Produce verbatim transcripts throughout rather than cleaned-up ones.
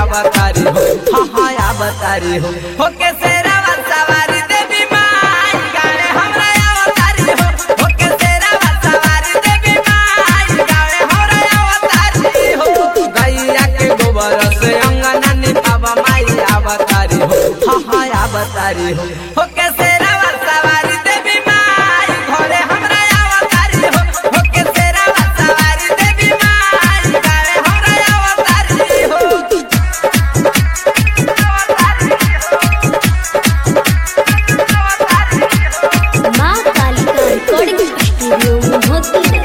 अवतारी हो, हाँ हाँ अवतारी हो। हो के शेरावा सवारी देवी माई गावे हमरा अवतारी हो। हो के शेरावा सवारी देवी माई गावे हमरा अवतारी हो। गैया के गोबर से अंगना निपावा माई अवतारी हो, हाँ हाँ अवतारी हो। हो के शेरावा सवारी देवी माई घरे हमरा अवतारी हो। हो के शेरावा सवारी देवी माई गावे हमरा अवतारी हो। माँ कालिका रिकॉर्डिंग स्टूडियो मोती।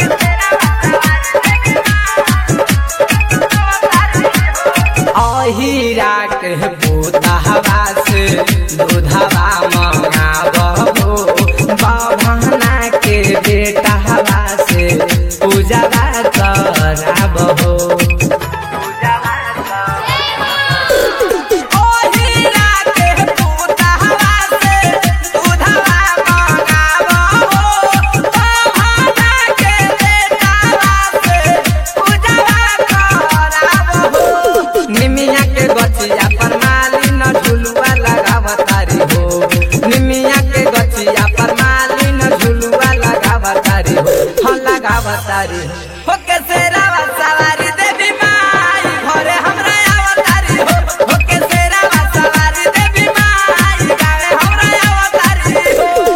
अहिरा के पोतहवा से दूधवा मंगाबहो, बभना के बेटहवा से पूजवा कराबहो। अहिरा के पोतहवा से दूधवा मंगाबहो, बभना के बेटहवा से पूजवा कराबहो। निमिया के गछिया पर माली न झुलुआ लगावतारी हो, निमिया के गछिया पर माली न झुलुआ लगावतारी हो, हाँ लगावतारी हो। हो के शेरावा सवारी देवी माई घरे हमरा अवतारी हो। हो के शेरावा सवारी देवी माई गावे हमरा अवतारी हो।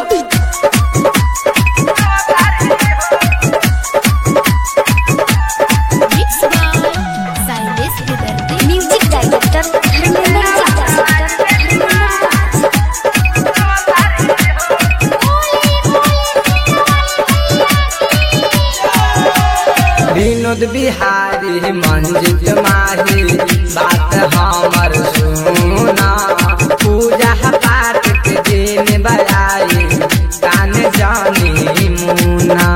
मिक्स बाय साइलेश विदर्ती। म्यूजिक डायरेक्टर धर्मेंद्र विनोद बिहारी मंजित माही बात हमर सुना। पूजा पाठ के दिन बजाई कान जानी मुना।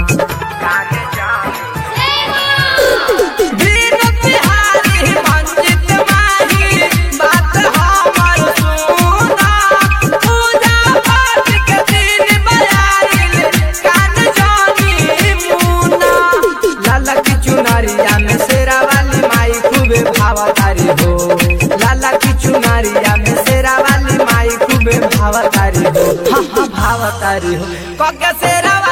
विनोद बिहारी मंजित माही बात हमर सुना। पूजा पाठ के दिन बजाई कान जानी मुना। लाला की चुनरिया में शेरा वाली माई खूबे भावतारी हो, लाला की चुनरिया में शेरा वाली माई खूबे भावतारी हो, हाँ हाँ भावतारी हो। कके शेरा